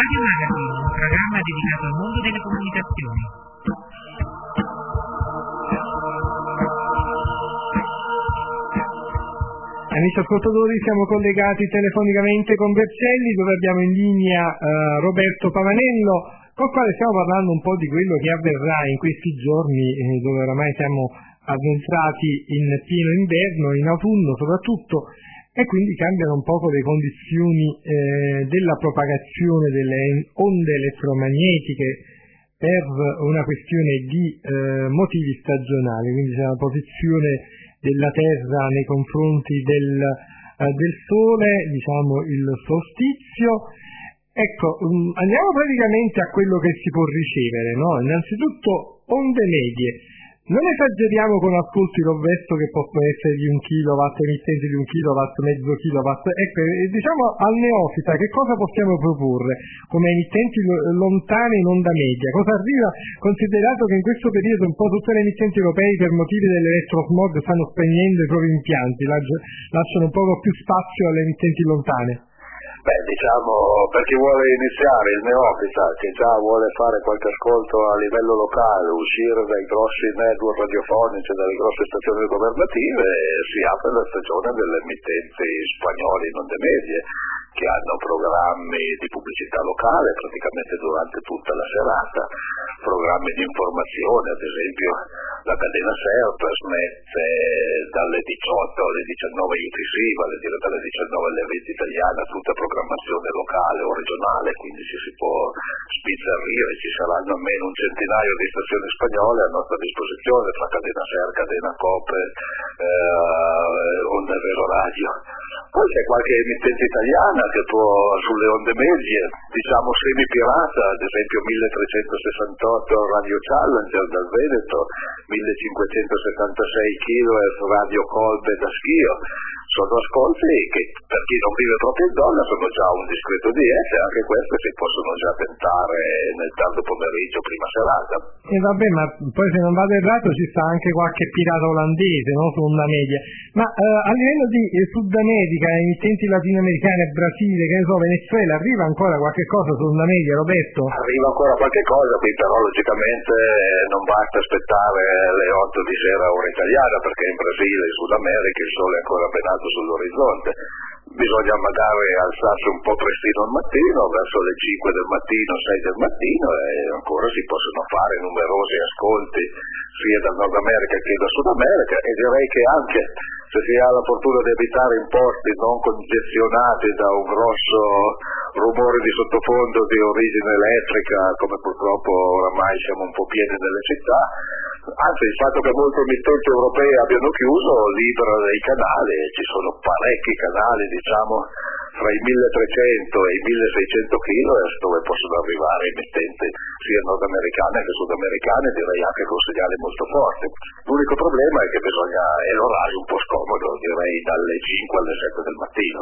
Radio Magazine, un programma dedicato al mondo delle comunicazioni. Amici ascoltatori, siamo collegati telefonicamente con Vercelli, dove abbiamo in linea Roberto Pavanello, con il quale stiamo parlando un po' di quello che avverrà in questi giorni, dove oramai siamo addentrati in pieno inverno, in autunno soprattutto, e quindi cambiano un poco le condizioni della propagazione delle onde elettromagnetiche per una questione di motivi stagionali, quindi c'è una posizione della Terra nei confronti del Sole, diciamo il solstizio. Ecco, andiamo praticamente a quello che si può ricevere, no? Innanzitutto onde medie. Non esageriamo con ascolti Roberto che possono essere di 1 kilowatt, emittenti di 1 kilowatt, mezzo kilowatt. Ecco, diciamo al neofita che cosa possiamo proporre come emittenti lontane in onda media? Cosa arriva, considerato che in questo periodo un po' tutte le emittenti europee per motivi dell'elettrosmog stanno spegnendo i propri impianti, lasciano un poco più spazio alle emittenti lontane? Diciamo, per chi vuole iniziare, il neofita, che già vuole fare qualche ascolto a livello locale, uscire dai grossi network radiofonici, dalle grosse stazioni governative, si apre la stagione delle emittenti spagnole in onde medie, che hanno programmi di pubblicità locale praticamente durante tutta la serata, programmi di informazione, ad esempio la cadena SER trasmette dalle 18 alle 19 UTC, vale a dire dalle 19 alle 20 italiana, tutta programmazione locale o regionale, quindi si può sbizzarrire, ci saranno almeno un centinaio di stazioni spagnole a nostra disposizione, tra cadena SER, cadena COPE, Onda Vero Radio. Poi c'è qualche emittente italiana che può, sulle onde medie, diciamo semi-pirata, ad esempio 1368 Radio Challenger dal Veneto, 1576 kHz Radio Colbe da Schio. Sono ascolti che per chi non vive proprio in zona sono già un discreto DS, anche queste si possono già tentare nel tardo pomeriggio, prima serata. E vabbè, ma poi se non vado errato ci sta anche qualche pirata olandese, no, su onda media. Ma a livello di Sud America, emittenti latinoamericane, Brasile, che ne so, Venezuela, arriva ancora qualche cosa su onda media, Roberto? Arriva ancora qualche cosa, qui però logicamente non basta aspettare le 8 di sera ora italiana, perché in Brasile e Sud America il sole è ancora ben alto sull'orizzonte. Bisogna magari alzarsi un po' prestino al mattino, verso le 5 del mattino, 6 del mattino, e ancora si possono fare numerosi ascolti sia dal Nord America che da Sud America, e direi che anche se si ha la fortuna di abitare in posti non congestionati da un grosso rumore di sottofondo di origine elettrica, come purtroppo oramai siamo un po' pieni nelle città, anzi il fatto che molte emittenti europee abbiano chiuso libera dei canali, ci sono parecchi canali, diciamo fra i 1300 e i 1600 kHz dove possono arrivare emittenti sia nordamericane che sudamericane, direi anche con segnali molto forti. L'unico problema è che è l'orario un po' scomodo, direi dalle 5 alle 7 del mattino.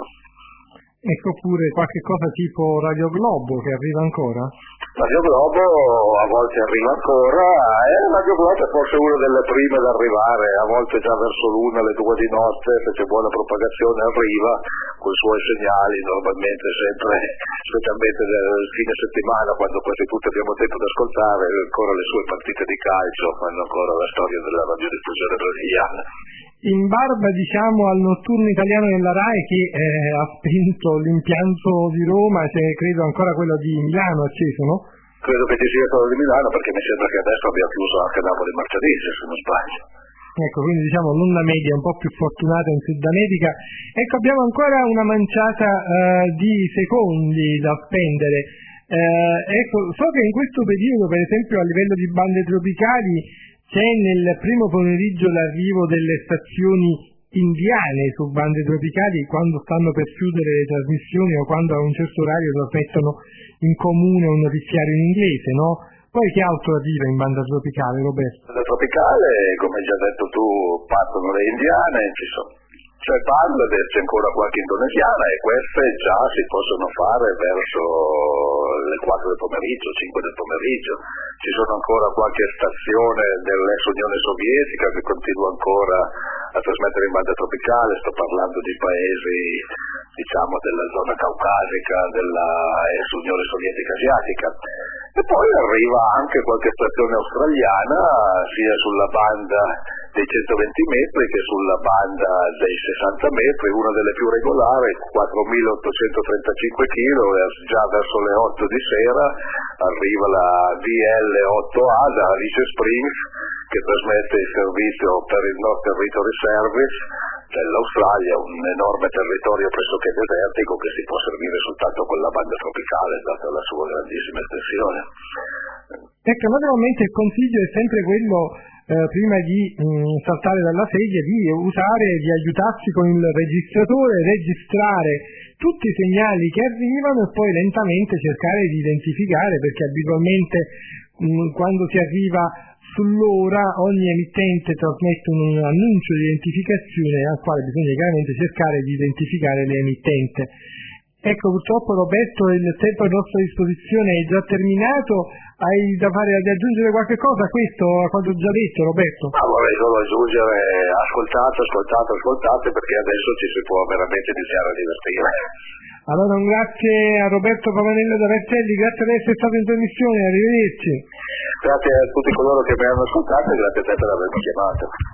Ecco, pure qualche cosa tipo Radio Globo che arriva ancora? Radio Globo a volte arriva ancora, e Radio Globo è forse una delle prime ad arrivare, a volte già verso l'1 alle 2 di notte, se c'è buona propagazione arriva con i suoi segnali, normalmente sempre, specialmente nel fine settimana, quando quasi tutti abbiamo tempo di ascoltare, ancora le sue partite di calcio, fanno ancora la storia della radiodiffusione brasiliana. In barba, diciamo, al notturno italiano della RAI che ha spento l'impianto di Roma, c'è credo ancora quello di Milano acceso, no? Credo che ci sia quello di Milano, perché mi sembra che adesso abbia chiuso anche Napoli-Marciadise, se non sbaglio. Ecco, quindi diciamo l'onda media un po' più fortunata in Sud America. Ecco, abbiamo ancora una manciata di secondi da spendere. Ecco, so che in questo periodo, per esempio a livello di bande tropicali, c'è nel primo pomeriggio l'arrivo delle stazioni indiane su bande tropicali, quando stanno per chiudere le trasmissioni o quando a un certo orario trasmettono in comune un notiziario in inglese, no? Poi che altro arriva in banda tropicale, Roberto? La tropicale, come hai già detto tu, partono le indiane, c'è Bangladesh, c'è ancora qualche indonesiana, e queste già si possono fare verso le 4 del pomeriggio, 5 del pomeriggio. Ci sono ancora qualche stazione dell'ex Unione Sovietica che continua ancora a trasmettere in banda tropicale, sto parlando di paesi diciamo della zona caucasica, della ex-Unione Sovietica Asiatica, e poi arriva anche qualche stazione australiana sia sulla banda dei 120 metri che sulla banda dei 60 metri, una delle più regolari, 4.835 kg, e già verso le 8 di sera arriva la VL8A da Alice Springs, che trasmette il servizio per il North Territory Service dell'Australia, un enorme territorio pressoché desertico che si può servire soltanto con la banda tropicale, data la sua grandissima estensione. Ecco, naturalmente il consiglio è sempre quello, prima di saltare dalla sedia, di usare, di aiutarsi con il registratore, registrare tutti i segnali che arrivano e poi lentamente cercare di identificare, perché abitualmente quando si arriva sull'ora ogni emittente trasmette un annuncio di identificazione al quale bisogna chiaramente cercare di identificare l'emittente. Ecco, purtroppo Roberto il tempo a nostra disposizione è già terminato. Hai da aggiungere qualche cosa a questo, a quanto ho già detto, Roberto? No, vorrei solo aggiungere ascoltate, perché adesso ci si può veramente iniziare a divertire. Allora un grazie a Roberto Pavanello da Vercelli, grazie per essere stato in trasmissione, arrivederci. Grazie a tutti coloro che mi hanno ascoltato e grazie a te per avermi chiamato.